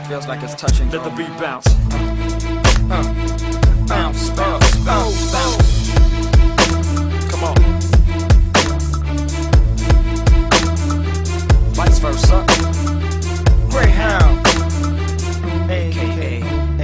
feels like it's touching. Let the beat bounce. Bounce, bounce, bounce, bounce. Come on. Vice versa. Greyhound. AKA.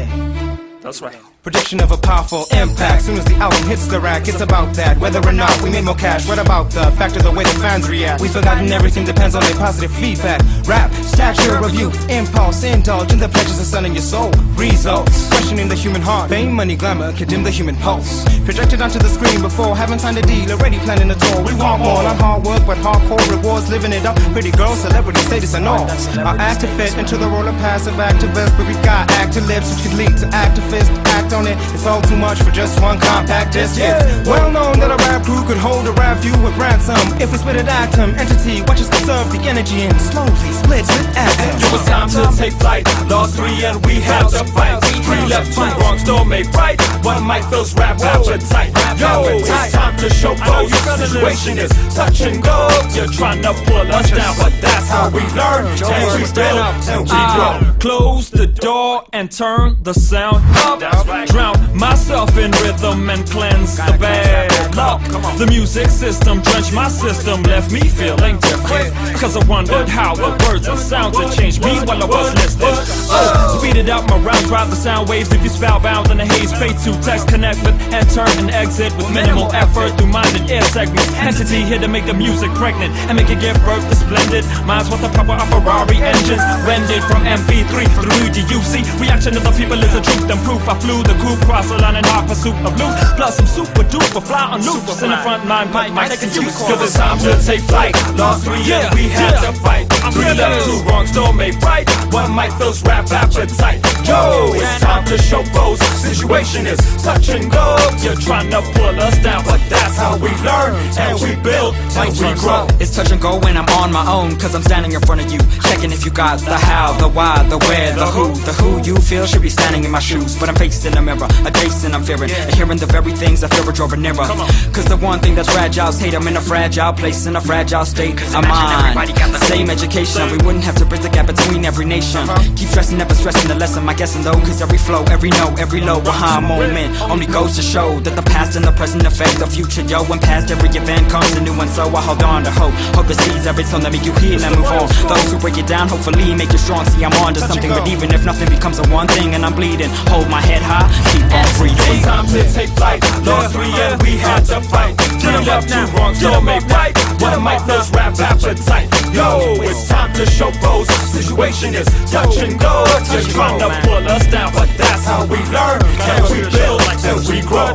That's right. Prediction of a powerful impact. Soon as the album hits the rack, it's about that. Whether or not we made more cash, what about the fact of the way the fans react? We've forgotten everything depends on their positive feedback. Rap, stature of youth, impulse, indulge in the pleasures of sun in your soul. Results, questioning the human heart. Fame, money, glamour, can dim the human pulse. Projected onto the screen before, haven't signed a deal, already planning a tour. We want more, not hard work, but hardcore rewards, living it up. Pretty girls, celebrity status and all. Our act to fit into the role of passive activist, but we got active lips, which could lead to activists. Act on it, it's all too much for just one compact disc. It's well known that a rap crew could hold a rap view with ransom. If we split an atom, entity, watch us conserve the energy and slowly split with atoms. It was time to take flight. Lost 3 and we had to fight. 3 left, 2 wrong, still made right. One mic fills rap appetite. Yo, it's time to show both. Situation is touch and go. You're trying to pull us down, but that's how we learn. And we build and we grow. Close the door and turn the sound up. Drown myself in rhythm and cleanse the bad luck. The music system drenched my system, left me feeling different. Cause I wondered how the words and sounds had changed me while I was listening. Speeded up my rounds, ride the sound waves. If you spellbound in the haze, pay to text, connect with, enter and exit with minimal effort through minded air segments. Entity here to make the music pregnant and make it give birth to splendid. Mine's what the power of Ferrari engines rendered from MP3 through to UC. Reaction of the people is a truth and proof. I flew the coupe, cross the line in hot pursuit of loot. Plus some super duper fly on loops in the front line, but my second use. Cause it's time to take flight. Lost 3 and we had to fight. 3 left, 2 wrong, still made right. One mic fills rap appetite. Yo, it's time to show both. Situation is touch and go. You're trying to pull us down, but that's how we learn and we build and we grow. It's touch and go when I'm on my own, cause I'm standing in front of you, checking if you got the how, the why, the where, the who. The who you feel should be standing in my shoes, but I'm facing a mirror, adjacent I'm fearing, and hearing the very things I fear are drawing nearer. Cause the one thing that's fragile is hate. I'm in a fragile place, in a fragile state of mind. Same education, we wouldn't have to bridge the gap between every nation. Keep stressing, never stressing the lesson, my guessing though, cause every flow, every note, every low, behind moment only goes to show that the past and the present affect the future. Yo, when past every event comes a new one, so I hold on to hope. Hope it sees every tone that make you heal and move on. Those who break it down, hopefully make you strong. See, I'm on to something, but even if nothing becomes a one thing and I'm bleeding, hold my head high, keep on breathing. It was time to take flight. Lost 3 and we had to fight. 3 left, 2 wrong, still made right. One mic fills rap appetite. Yo, it's time to show both. Situation is touch and go. You're trying to pull us down, but that's how we learn and we build and we grow.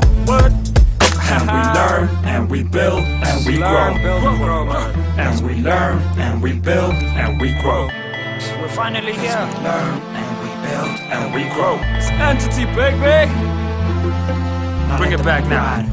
And we learn and we build and we grow. And we learn and we build and we grow. We're finally here. Learn and we build and we grow. It's Entity, baby. Bring it back now.